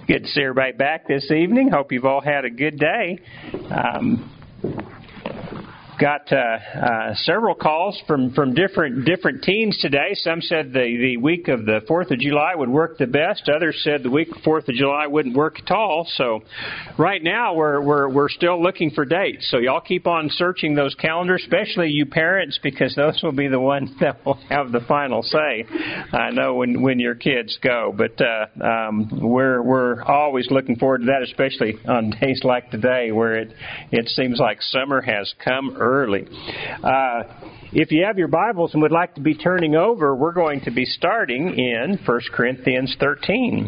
Good to see everybody back this evening. Hope you've all had a good day. Got several calls from different teens today. Some said the week of the 4th of July would work the best. Others said the week of 4th of July wouldn't work at all. So right now we're still looking for dates. So y'all keep on searching those calendars, especially you parents, because those will be the ones that will have the final say. I know when your kids go, but we're always looking forward to that, especially on days like today where it seems like summer has come early. If you have your Bibles and would like to be turning over, we're going to be starting in 1 Corinthians 13.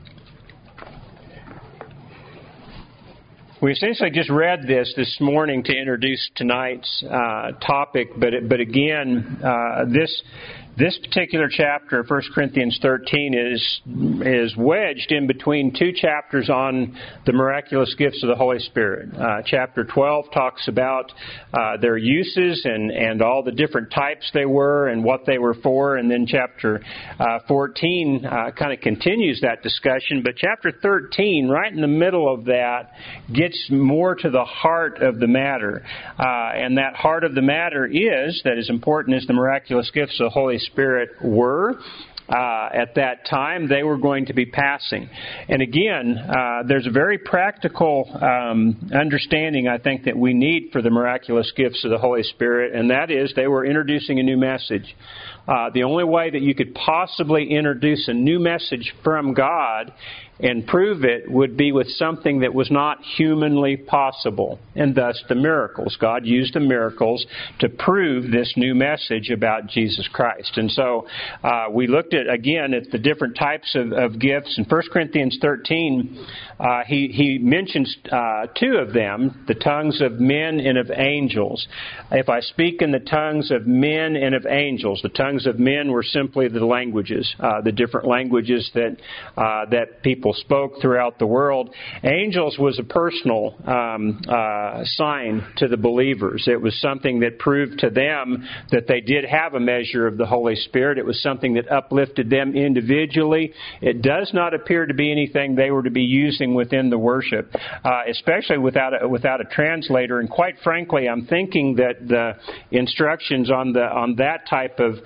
We essentially just read this morning to introduce tonight's topic, but again, this particular chapter, 1 Corinthians 13, is wedged in between two chapters on the miraculous gifts of the Holy Spirit. Chapter 12 talks about their uses and all the different types they were and what they were for, and then chapter 14 kind of continues that discussion. But chapter 13, right in the middle of that, gets more to the heart of the matter. And that heart of the matter is, that is important as the miraculous gifts of the Holy Spirit were. At that time, they were going to be passing. And again, there's a very practical understanding, I think, that we need for the miraculous gifts of the Holy Spirit, and that is they were introducing a new message. The only way that you could possibly introduce a new message from God and prove it would be with something that was not humanly possible, and thus the miracles. God used the miracles to prove this new message about Jesus Christ. And so we looked at the different types of gifts. In 1 Corinthians 13, he mentions two of them, the tongues of men and of angels. If I speak in the tongues of men and of angels, the tongues of men were simply the languages, the different languages that people spoke throughout the world. Angels was a personal sign to the believers. It was something that proved to them that they did have a measure of the Holy Spirit. It was something that uplifted them individually. It does not appear to be anything they were to be using within the worship, especially without a translator. And quite frankly, I'm thinking that the instructions on that type of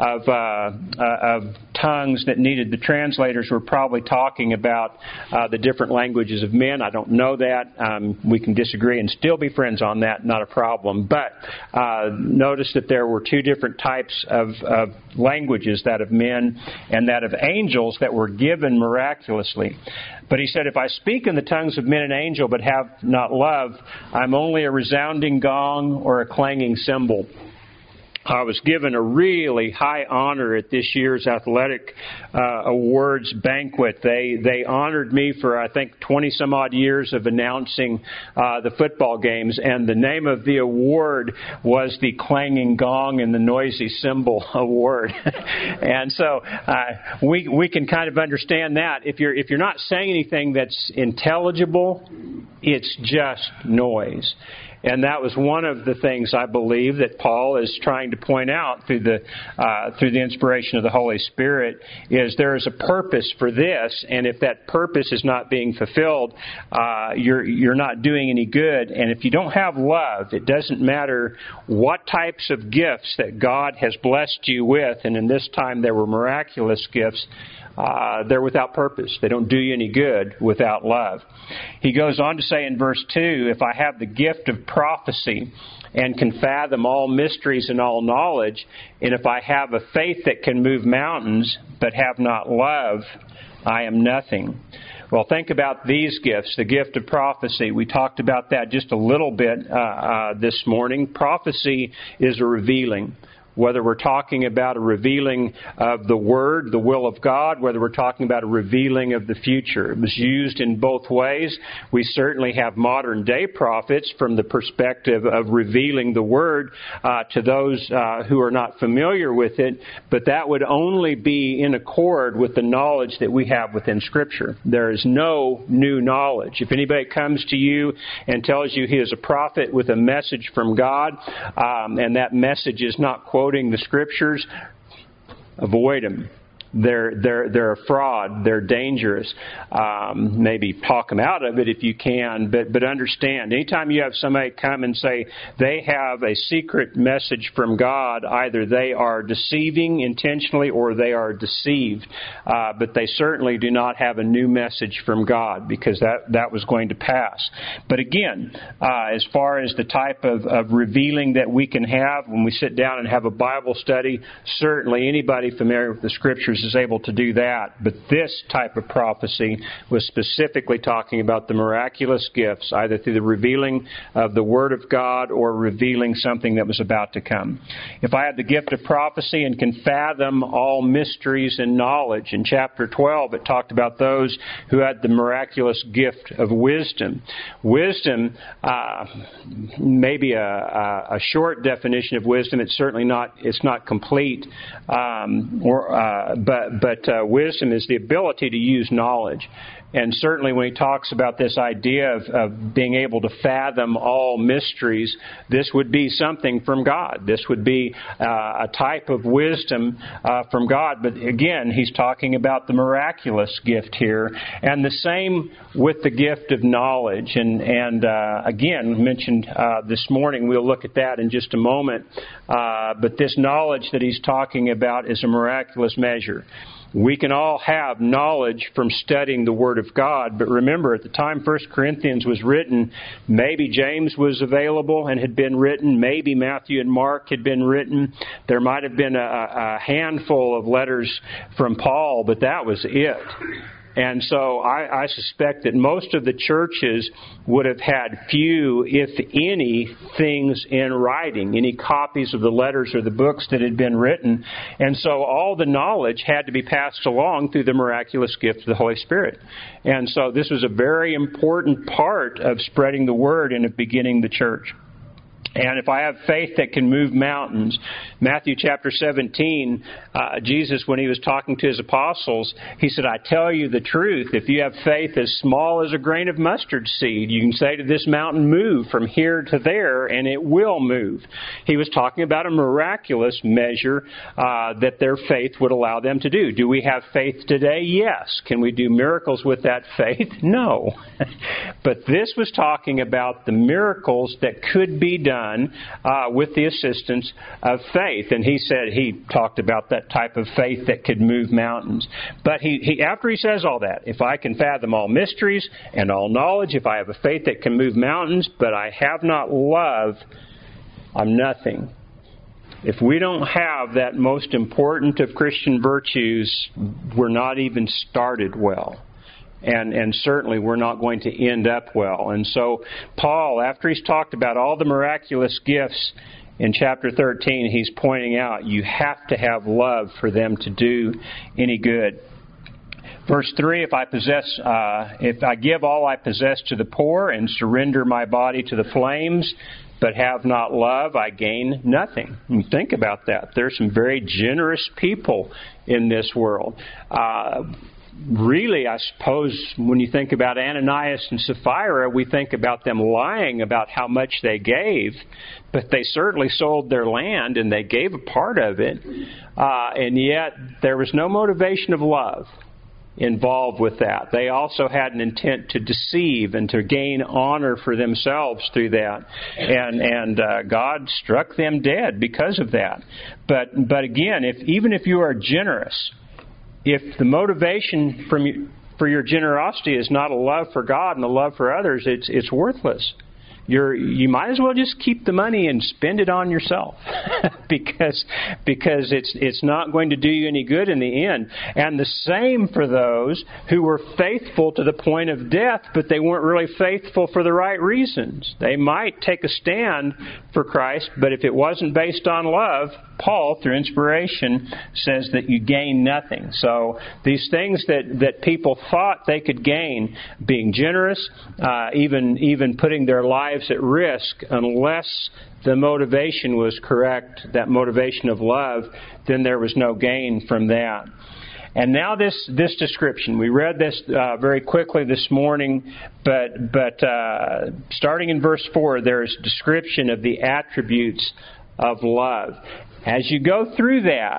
tongues that needed the translators were probably talking about the different languages of men. I don't know that. We can disagree and still be friends on that, not a problem. But notice that there were two different types of languages, that of men and that of angels, that were given miraculously. But he said, if I speak in the tongues of men and angel but have not love, I'm only a resounding gong or a clanging cymbal. I was given a really high honor at this year's athletic awards banquet. They honored me for, I think, 20-some-odd years of announcing the football games, and the name of the award was the Clanging Gong and the Noisy Cymbal Award. And so we can kind of understand that. If you're not saying anything that's intelligible, it's just noise. And that was one of the things I believe that Paul is trying to point out through the inspiration of the Holy Spirit, is there is a purpose for this, and if that purpose is not being fulfilled, you're not doing any good. And if you don't have love, it doesn't matter what types of gifts that God has blessed you with, and in this time there were miraculous gifts, they're without purpose. They don't do you any good without love. He goes on to say in verse 2, if I have the gift of prophecy and can fathom all mysteries and all knowledge, and if I have a faith that can move mountains but have not love, I am nothing. Well, think about these gifts. The gift of prophecy, we talked about that just a little bit this morning. Prophecy is a revealing. Whether we're talking about a revealing of the Word, the will of God, whether we're talking about a revealing of the future. It was used in both ways. We certainly have modern day prophets from the perspective of revealing the Word to those who are not familiar with it, but that would only be in accord with the knowledge that we have within Scripture. There is no new knowledge. If anybody comes to you and tells you he is a prophet with a message from God, and that message is not quoting the Scriptures, avoid him. they're a fraud. They're dangerous. Maybe talk them out of it if you can, but understand. Anytime you have somebody come and say they have a secret message from God, either they are deceiving intentionally or they are deceived. But they certainly do not have a new message from God, because that was going to pass. But again, as far as the type of revealing that we can have when we sit down and have a Bible study, certainly anybody familiar with the Scriptures is able to do that. But this type of prophecy was specifically talking about the miraculous gifts, either through the revealing of the Word of God or revealing something that was about to come. If I had the gift of prophecy and can fathom all mysteries and knowledge, in chapter 12 it talked about those who had the miraculous gift of wisdom. Wisdom, maybe a short definition of wisdom. It's certainly not. It's not complete. But wisdom is the ability to use knowledge. And certainly when he talks about this idea of being able to fathom all mysteries, this would be something from God. This would be a type of wisdom from God. But again, he's talking about the miraculous gift here. And the same with the gift of knowledge. And again, mentioned this morning, we'll look at that in just a moment. But this knowledge that he's talking about is a miraculous measure. We can all have knowledge from studying the Word of God, but remember, at the time 1 Corinthians was written, maybe James was available and had been written, maybe Matthew and Mark had been written. There might have been a handful of letters from Paul, but that was it. And so I suspect that most of the churches would have had few, if any, things in writing, any copies of the letters or the books that had been written. And so all the knowledge had to be passed along through the miraculous gift of the Holy Spirit. And so this was a very important part of spreading the word and of beginning the church. And if I have faith that can move mountains, Matthew chapter 17, Jesus, when he was talking to his apostles, he said, I tell you the truth, if you have faith as small as a grain of mustard seed, you can say to this mountain, move from here to there, and it will move. He was talking about a miraculous measure that their faith would allow them to do. Do we have faith today? Yes. Can we do miracles with that faith? No. But this was talking about the miracles that could be done with the assistance of faith. And he talked about that type of faith that could move mountains. But he after he says all that, if I can fathom all mysteries and all knowledge, if I have a faith that can move mountains, but I have not love, I'm nothing. If we don't have that most important of Christian virtues, we're not even started well. And certainly we're not going to end up well. And so Paul, after he's talked about all the miraculous gifts in chapter 13, he's pointing out you have to have love for them to do any good. Verse 3, if I give all I possess to the poor and surrender my body to the flames, but have not love, I gain nothing. And think about that. There's some very generous people in this world. Really, I suppose, when you think about Ananias and Sapphira, we think about them lying about how much they gave, but they certainly sold their land and they gave a part of it, and yet there was no motivation of love involved with that. They also had an intent to deceive and to gain honor for themselves through that, and God struck them dead because of that. But again, even if you are generous, if the motivation for your generosity is not a love for God and a love for others, it's worthless. You might as well just keep the money and spend it on yourself because it's not going to do you any good in the end. And the same for those who were faithful to the point of death, but they weren't really faithful for the right reasons. They might take a stand for Christ, but if it wasn't based on love, Paul, through inspiration, says that you gain nothing. So these things that people thought they could gain, being generous, even putting their lives at risk, unless the motivation was correct, that motivation of love, then there was no gain from that. And now this description. We read this very quickly this morning, but starting in verse 4, there's a description of the attributes of love. As you go through that,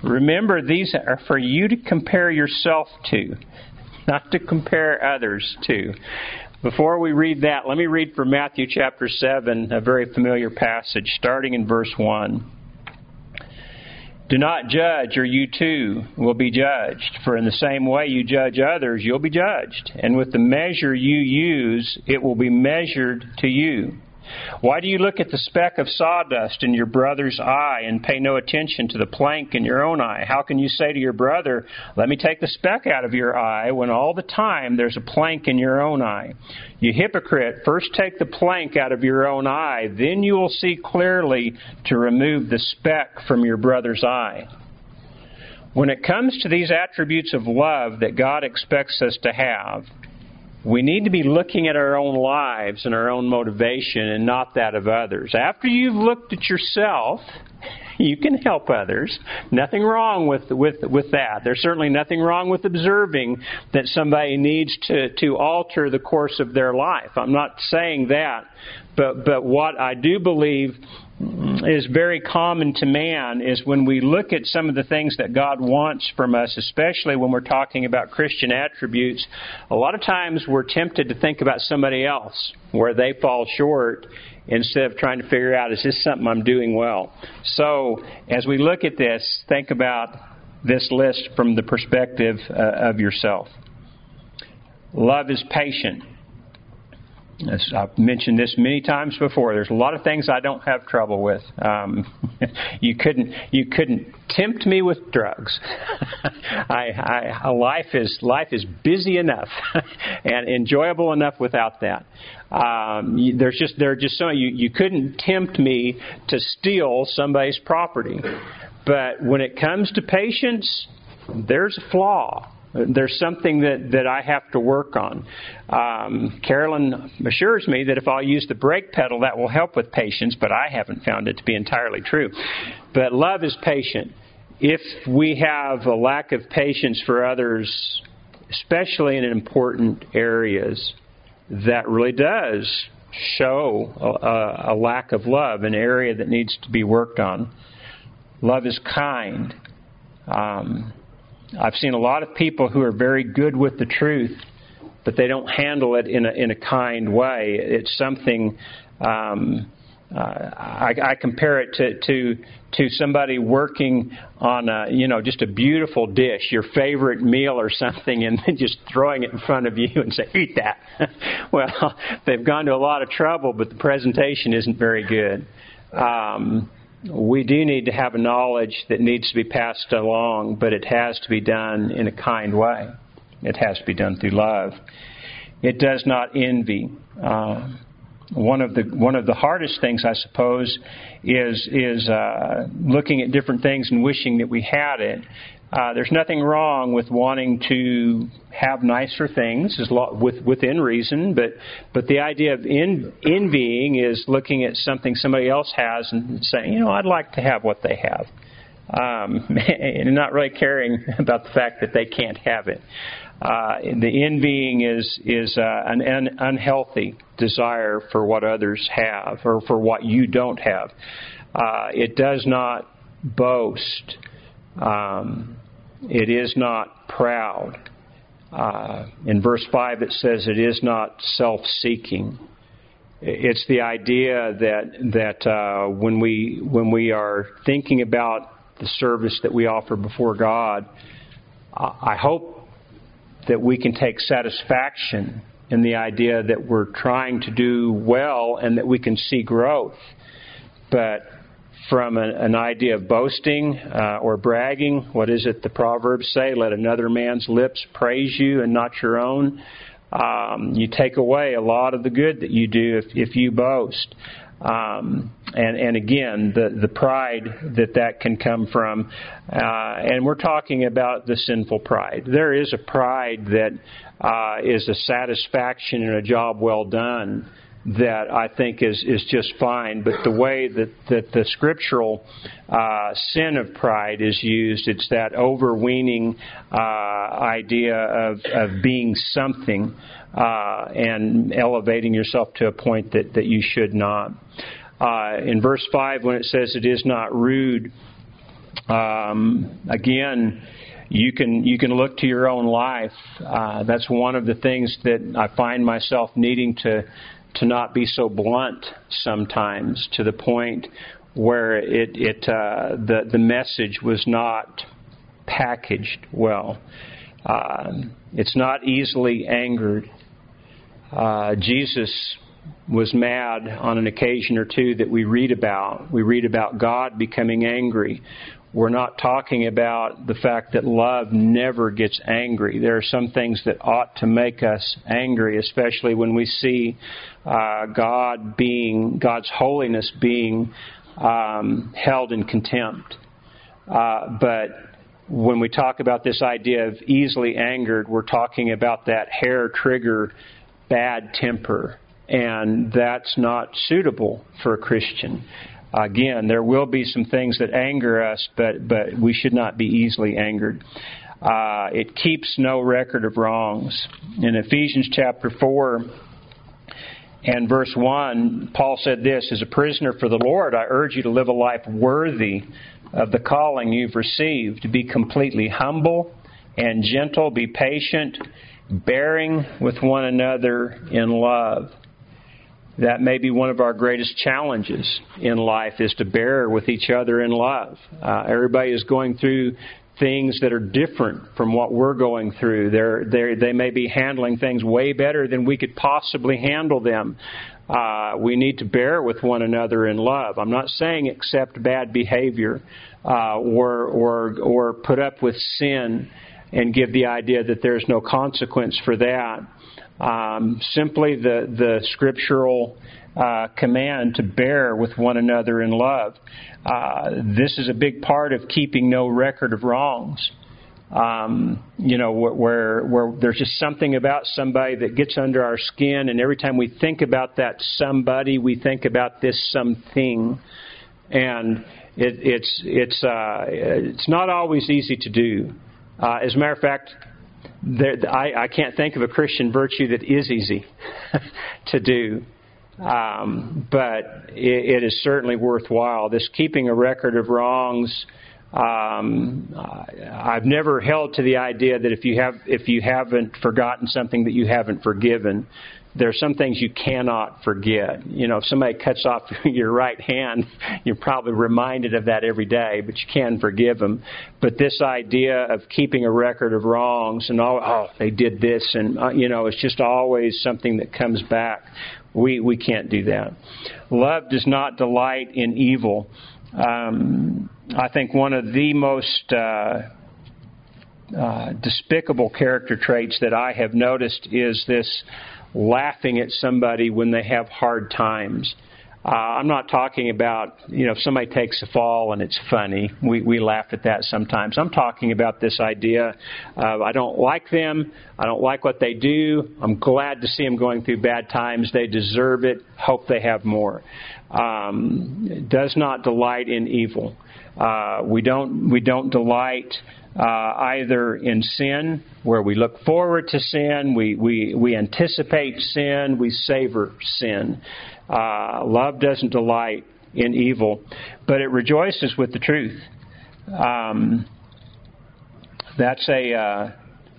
Remember, these are for you to compare yourself to, not to compare others to. Before we read that, let me read from Matthew chapter 7, a very familiar passage, starting in verse 1. Do not judge, or you too will be judged. For in the same way you judge others, you'll be judged. And with the measure you use, it will be measured to you. Why do you look at the speck of sawdust in your brother's eye and pay no attention to the plank in your own eye? How can you say to your brother, let me take the speck out of your eye, when all the time there's a plank in your own eye? You hypocrite, first take the plank out of your own eye, then you will see clearly to remove the speck from your brother's eye. When it comes to these attributes of love that God expects us to have, we need to be looking at our own lives and our own motivation and not that of others. After you've looked at yourself, you can help others. Nothing wrong with that. There's certainly nothing wrong with observing that somebody needs to alter the course of their life. I'm not saying that. But what I do believe is very common to man is when we look at some of the things that God wants from us, especially when we're talking about Christian attributes, a lot of times we're tempted to think about somebody else where they fall short instead of trying to figure out, is this something I'm doing well? So as we look at this, think about this list from the perspective of yourself. Love is patient. As I've mentioned this many times before, there's a lot of things I don't have trouble with. You couldn't tempt me with drugs. Life is busy enough and enjoyable enough without that. You couldn't tempt me to steal somebody's property. But when it comes to patience, there's a flaw. There's something that I have to work on. Carolyn assures me that if I'll use the brake pedal, that will help with patience, but I haven't found it to be entirely true. But love is patient. If we have a lack of patience for others, especially in important areas, that really does show a lack of love, an area that needs to be worked on. Love is kind. I've seen a lot of people who are very good with the truth, but they don't handle it in a kind way. It's something I compare it to somebody working on just a beautiful dish, your favorite meal or something, and then just throwing it in front of you and say, eat that. Well, they've gone to a lot of trouble, but the presentation isn't very good. We do need to have a knowledge that needs to be passed along, but it has to be done in a kind way. It has to be done through love. It does not envy. One of the hardest things, I suppose, is looking at different things and wishing that we had it. There's nothing wrong with wanting to have nicer things within reason, but the idea of envying is looking at something somebody else has and saying, I'd like to have what they have, and not really caring about the fact that they can't have it. The envying is an unhealthy desire for what others have or for what you don't have. It does not boast. It is not proud. In verse 5 it says it is not self-seeking. It's the idea that when we are thinking about the service that we offer before God, I hope that we can take satisfaction in the idea that we're trying to do well and that we can see growth. But from an idea of boasting or bragging, what is it the Proverbs say? Let another man's lips praise you and not your own. You take away a lot of the good that you do if you boast. And again, the pride that can come from, and we're talking about the sinful pride. There is a pride that is a satisfaction in a job well done that I think is just fine. But the way that the scriptural sin of pride is used, it's that overweening idea of being something and elevating yourself to a point that you should not. In verse 5, when it says it is not rude, Again, you can look to your own life. That's one of the things that I find myself needing to not be so blunt sometimes, to the point where the message was not packaged well. It's not easily angered. Jesus was mad on an occasion or two that we read about. We read about God becoming angry. We're not talking about the fact that love never gets angry. There are some things that ought to make us angry, especially when we see God's holiness being held in contempt. But when we talk about this idea of easily angered, we're talking about that hair-trigger bad temper. And that's not suitable for a Christian. Again, there will be some things that anger us, but we should not be easily angered. It keeps no record of wrongs. In Ephesians chapter 4 and verse 1, Paul said this, "As a prisoner for the Lord, I urge you to live a life worthy of the calling you've received. Be completely humble and gentle. Be patient, bearing with one another in love." That may be one of our greatest challenges in life, is to bear with each other in love. Everybody is going through things that are different from what we're going through. They may be handling things way better than we could possibly handle them. We need to bear with one another in love. I'm not saying accept bad behavior or put up with sin and give the idea that there's no consequence for that. Simply the scriptural command to bear with one another in love. This is a big part of keeping no record of wrongs. Where there's just something about somebody that gets under our skin, and every time we think about that somebody, we think about this something, and it's not always easy to do. As a matter of fact, I can't think of a Christian virtue that is easy to do, but it is certainly worthwhile. This keeping a record of wrongs, I've never held to the idea that if you haven't forgotten something that you haven't forgiven. There are some things you cannot forget. If somebody cuts off your right hand, you're probably reminded of that every day, but you can forgive them. But this idea of keeping a record of wrongs and they did this, and it's just always something that comes back. We can't do that. Love does not delight in evil. I think one of the most despicable character traits that I have noticed is this laughing at somebody when they have hard times. I'm not talking about, if somebody takes a fall and it's funny, we laugh at that sometimes. I'm talking about this idea of, I don't like them, I don't like what they do, I'm glad to see them going through bad times, they deserve it, hope they have more. Does not delight in evil. We don't delight either in sin, where we look forward to sin, we anticipate sin, we savor sin. Love doesn't delight in evil, but it rejoices with the truth. That's a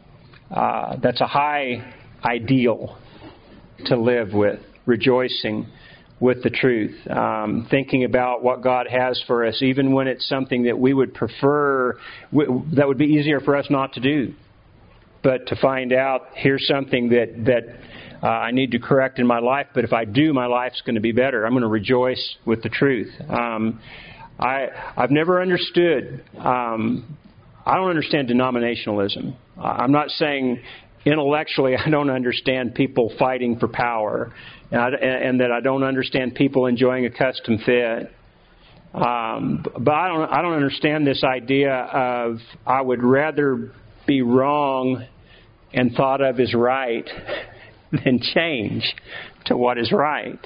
high ideal to live with, rejoicing with the truth, thinking about what God has for us, even when it's something that we would prefer, that would be easier for us not to do. But to find out, here's something that I need to correct in my life, but if I do, my life's going to be better. I'm going to rejoice with the truth. I've never understood, I don't understand denominationalism. I'm not saying intellectually I don't understand people fighting for power, and that I don't understand people enjoying a custom fit. But I don't understand this idea of I would rather be wrong and thought of as right than change to what is right.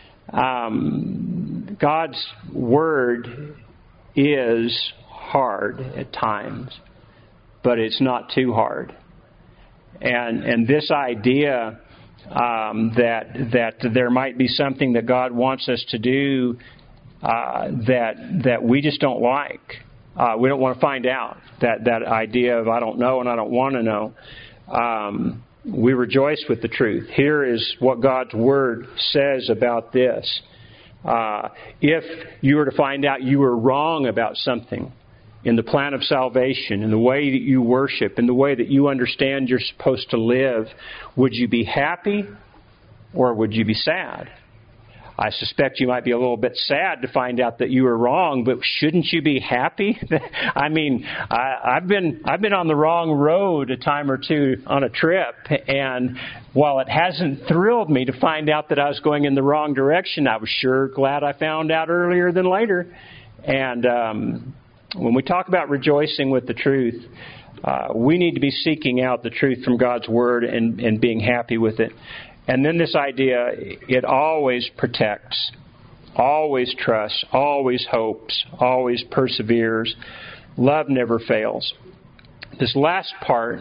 God's Word is hard at times, but it's not too hard. And this idea that there might be something that God wants us to do that we just don't like, We don't want to find out. That idea of I don't know and I don't want to know. We rejoice with the truth. Here is what God's Word says about this. If you were to find out you were wrong about something in the plan of salvation, in the way that you worship, in the way that you understand you're supposed to live, would you be happy or would you be sad? I suspect you might be a little bit sad to find out that you were wrong, but shouldn't you be happy? I mean, I've been on the wrong road a time or two on a trip, and while it hasn't thrilled me to find out that I was going in the wrong direction, I was sure glad I found out earlier than later. And when we talk about rejoicing with the truth, we need to be seeking out the truth from God's Word and being happy with it. And then this idea, it always protects, always trusts, always hopes, always perseveres. Love never fails. This last part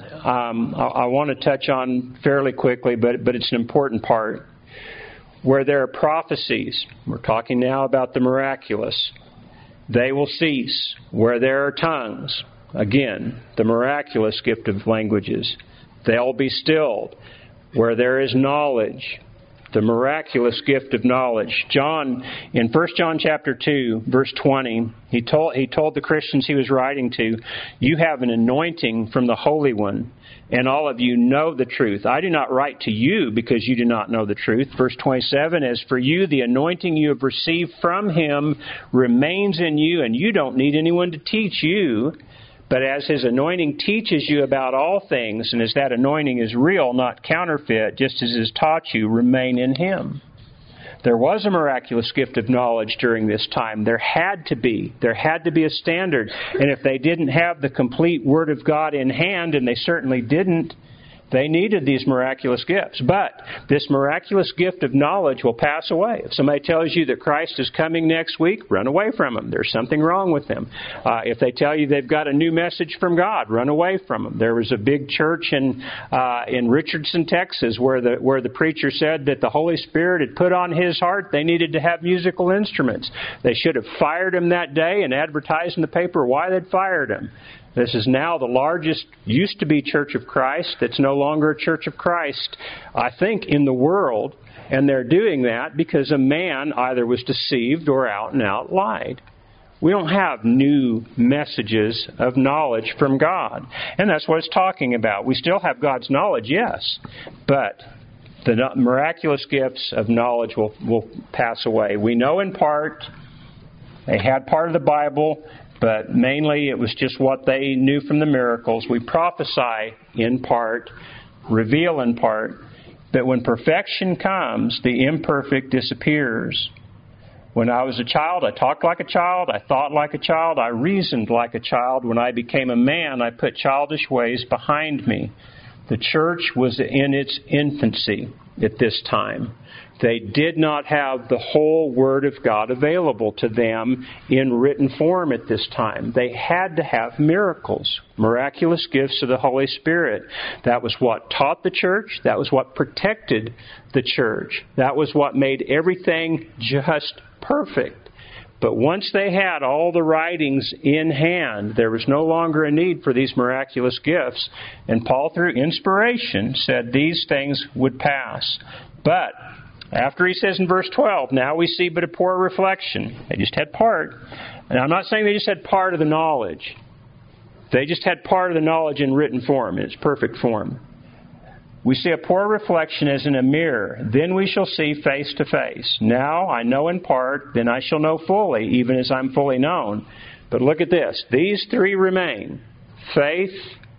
I want to touch on fairly quickly, but it's an important part. Where there are prophecies, we're talking now about the miraculous, they will cease. Where there are tongues, again, the miraculous gift of languages, they'll be stilled. Where there is knowledge, the miraculous gift of knowledge. John, in 1 John chapter 2, verse 20, he told the Christians he was writing to, you have an anointing from the Holy One, and all of you know the truth. I do not write to you because you do not know the truth. Verse 27, as for you, the anointing you have received from Him remains in you, and you don't need anyone to teach you. But as His anointing teaches you about all things, and as that anointing is real, not counterfeit, just as it is taught you, remain in Him. There was a miraculous gift of knowledge during this time. There had to be. There had to be a standard. And if they didn't have the complete Word of God in hand, and they certainly didn't, they needed these miraculous gifts. But this miraculous gift of knowledge will pass away. If somebody tells you that Christ is coming next week, run away from them. There's something wrong with them. If they tell you they've got a new message from God, run away from them. There was a big church in Richardson, Texas, where the preacher said that the Holy Spirit had put on his heart they needed to have musical instruments. They should have fired him that day and advertised in the paper why they'd fired him. This is now the largest, used to be Church of Christ, that's no longer a Church of Christ, I think, in the world. And they're doing that because a man either was deceived or out and out lied. We don't have new messages of knowledge from God. And that's what it's talking about. We still have God's knowledge, yes, but the miraculous gifts of knowledge will pass away. We know in part. They had part of the Bible, but mainly it was just what they knew from the miracles. We prophesy in part, reveal in part, but when perfection comes, the imperfect disappears. When I was a child, I talked like a child, I thought like a child, I reasoned like a child. When I became a man, I put childish ways behind me. The church was in its infancy at this time. They did not have the whole Word of God available to them in written form at this time. They had to have miracles, miraculous gifts of the Holy Spirit. That was what taught the church. That was what protected the church. That was what made everything just perfect. But once they had all the writings in hand, there was no longer a need for these miraculous gifts. And Paul, through inspiration, said these things would pass. But after he says in verse 12, now we see but a poor reflection. They just had part. And I'm not saying they just had part of the knowledge. They just had part of the knowledge in written form, in its perfect form. We see a poor reflection as in a mirror. Then we shall see face to face. Now I know in part, then I shall know fully, even as I'm fully known. But look at this. These three remain: faith,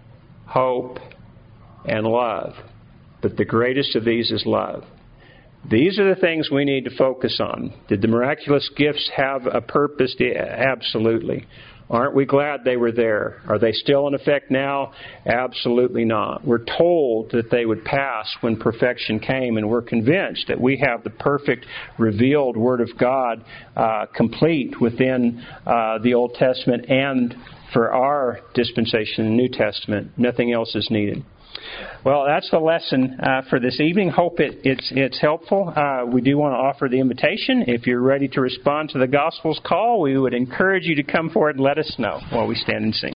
hope, and love. But the greatest of these is love. These are the things we need to focus on. Did the miraculous gifts have a purpose? Absolutely. Aren't we glad they were there? Are they still in effect now? Absolutely not. We're told that they would pass when perfection came, and we're convinced that we have the perfect revealed Word of God complete within the Old Testament, and for our dispensation in the New Testament, nothing else is needed. Well, that's the lesson for this evening. Hope it's helpful. We do want to offer the invitation. If you're ready to respond to the Gospel's call, we would encourage you to come forward and let us us know while we stand and sing.